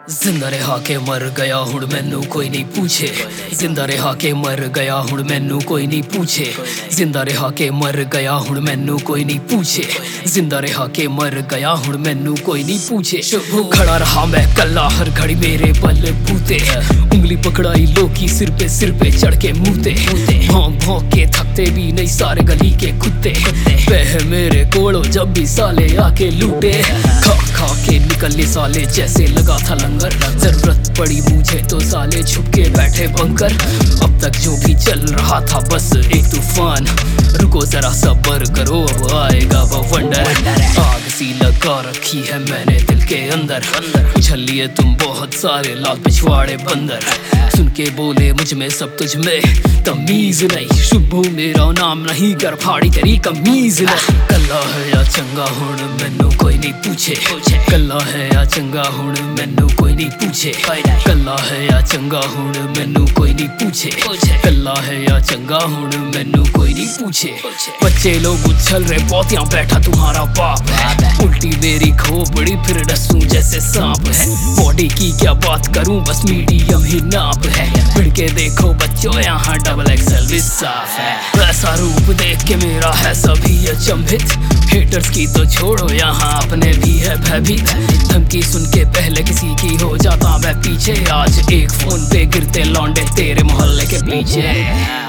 जिंदा रहा के मर गया हुण मैनू कोई नहीं पूछे। जिंदा रहा के मर गया हुण मैनू कोई नहीं पूछे। जिंदा रहा के मर गया हुण मैनू कोई नहीं पूछे। जिंदा रहा के मर गया हुण मैनू कोई नहीं पूछे। खड़ा रहा मैं कल्ला हर घड़ी मेरे बल बूते। उंगली पकड़ाई लोकी सिर पे चढ़ के मुँहते। भौंक भौंक के थकते भी नहीं सारे गली के कुत्ते। बह मेरे कोड़ो जब भी साले आके लूटे। खा खा के निकले साले जैसे लगा था लंगर। जरूरत पड़ी मुझे तो साले छुप के बैठे बंकर। अब तक जो भी चल रहा था बस एक तूफान। रुको जरा सब्र करो अब आएगा वो वंडर। आग सी लगा रखी है मैंने दिल के अंदर। उछलिए तुम बहुत सारे लाल पिछवाड़े बंदर। सुन के बोले मुझ में सब तुझ में तमीज नहीं। शुभू मेरा नाम नहीं कर फाड़ी तेरी कमीज नहीं। कल्ला है या चंगा हुण मैनू कोई नहीं पूछे। कल्ला है या चंगा हुण मैनू कोई नहीं पूछे। कल्ला है या चंगा हुण मैनू कोई नहीं पूछे। कल्ला है या चंगा हुण मैनू कोई नहीं पूछे। बच्चे लोग उछल रहे बहुत यहाँ बैठा तुम्हारा बाप है। उल्टी मेरी खोपड़ी फिर डसूं जैसे सांप है। बॉडी की क्या बात करूं बस मीडियम ही नाप है। फिर के देखो बच्चों यहाँ डबल एक्सेल भी साफ है। ऐसा रूप देख के मेरा है सभी अचंभित। हेटर्स की तो छोड़ो यहाँ अपने भी है भयभीत। धमकी सुन के पहले किसी की हो जाता मैं पीछे। आज एक फोन पे गिरते लौंडे तेरे मोहल्ले के पीछे।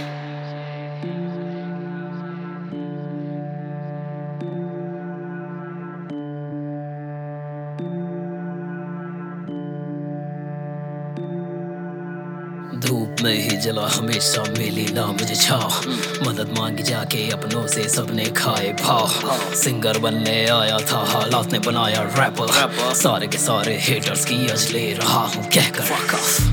धूप में ही जला हमेशा मिली ना मुझे छाव। मदद मांगी जाके अपनों से सबने खाए भाव। सिंगर बनने आया था हालात ने बनाया रैपर। सारे के सारे हेटर्स की अज ले रहा हूँ कहकर।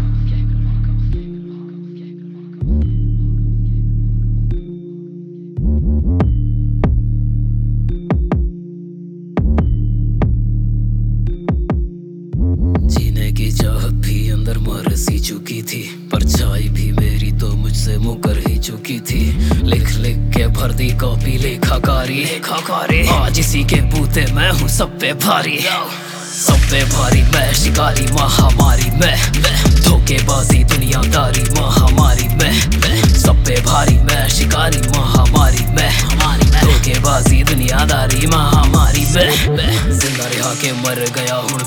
जीने की चाहत भी अंदर मर सी चुकी थी। परछाई भी मेरी तो मुझसे मुकर ही चुकी थी। लिख लिख के भर दी कॉपी लेखाकारी। आज इसी के बूते मैं हूँ सब पे भारी। सब पे भारी मैं शिकारी महामारी में। धोखेबाजी दुनियादारी महामारी में। सब पे भारी मैं शिकारी महामारी में। धोखेबाजी दुनियादारी महामारी में। जिंदा रहा के मर गया हूँ